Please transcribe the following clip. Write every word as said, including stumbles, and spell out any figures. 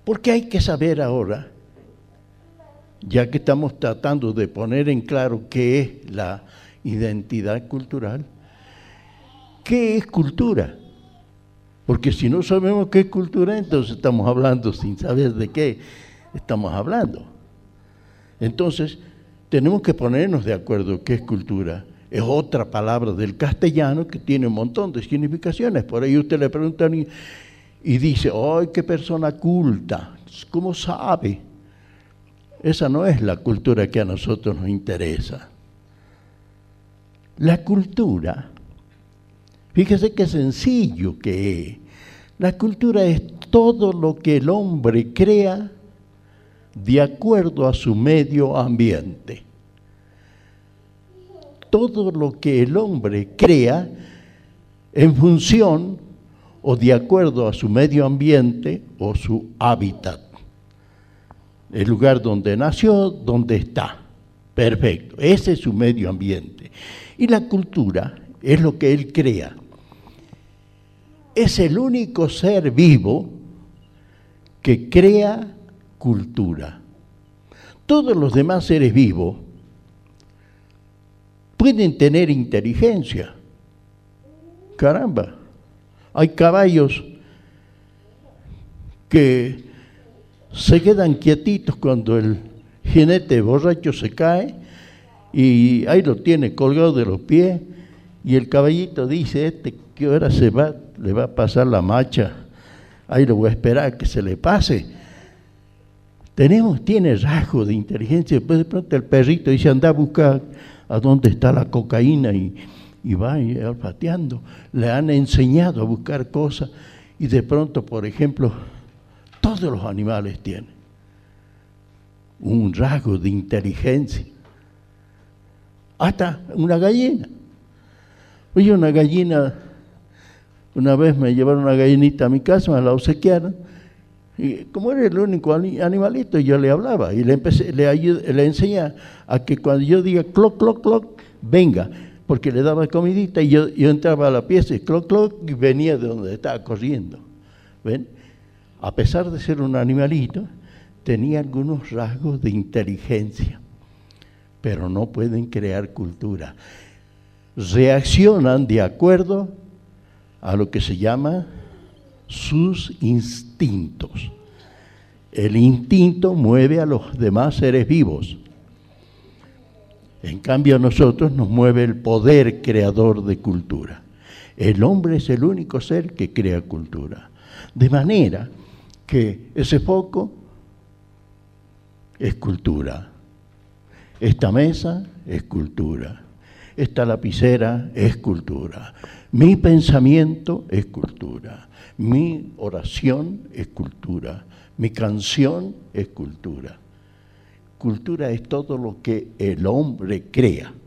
Porque hay que saber ahora, ya que estamos tratando de poner en claro qué es la identidad cultural, ¿qué es cultura? Porque si no sabemos qué es cultura, entonces estamos hablando sin saber de qué estamos hablando. Entonces, tenemos que ponernos de acuerdo qué es cultura. Es otra palabra del castellano que tiene un montón de significaciones. Por ahí usted le pregunta y, y dice, ¡ay, qué persona culta! ¿Cómo sabe? Esa no es la cultura que a nosotros nos interesa. La cultura, fíjese qué sencillo que es. La cultura es todo lo que el hombre crea de acuerdo a su medio ambiente. Todo lo que el hombre crea en función o de acuerdo a su medio ambiente o su hábitat. El lugar donde nació, donde está. Perfecto, ese es su medio ambiente. Y la cultura es lo que él crea. Es el único ser vivo que crea cultura. Todos los demás seres vivos pueden tener inteligencia. Caramba, hay caballos que se quedan quietitos cuando el jinete borracho se cae y ahí lo tiene colgado de los pies y el caballito dice, este, ¿qué hora se va? Le va a pasar la marcha, ahí lo voy a esperar que se le pase. Tenemos, tiene rasgos de inteligencia. Después de pronto el perrito dice, anda a buscar a dónde está la cocaína y, y va y olfateando. Le han enseñado a buscar cosas y de pronto, por ejemplo, todos los animales tienen un rasgo de inteligencia. Hasta una gallina. Oye, una gallina, una vez me llevaron una gallinita a mi casa, me la obsequiaron, y como era el único animalito, yo le hablaba y le empecé, le, ayudé, le enseñé a que cuando yo diga cloc, cloc, cloc, venga, porque le daba comidita y yo, yo entraba a la pieza y cloc, cloc, y venía de donde estaba corriendo. ¿Ven? A pesar de ser un animalito, tenía algunos rasgos de inteligencia, pero no pueden crear cultura. Reaccionan de acuerdo a lo que se llama sus instintos. El instinto mueve a los demás seres vivos. En cambio a nosotros nos mueve el poder creador de cultura. El hombre es el único ser que crea cultura. De manera que ese foco es cultura. Esta mesa es cultura. Esta lapicera es cultura. Mi pensamiento es cultura. Mi oración es cultura. Mi canción es cultura. Cultura es todo lo que el hombre crea.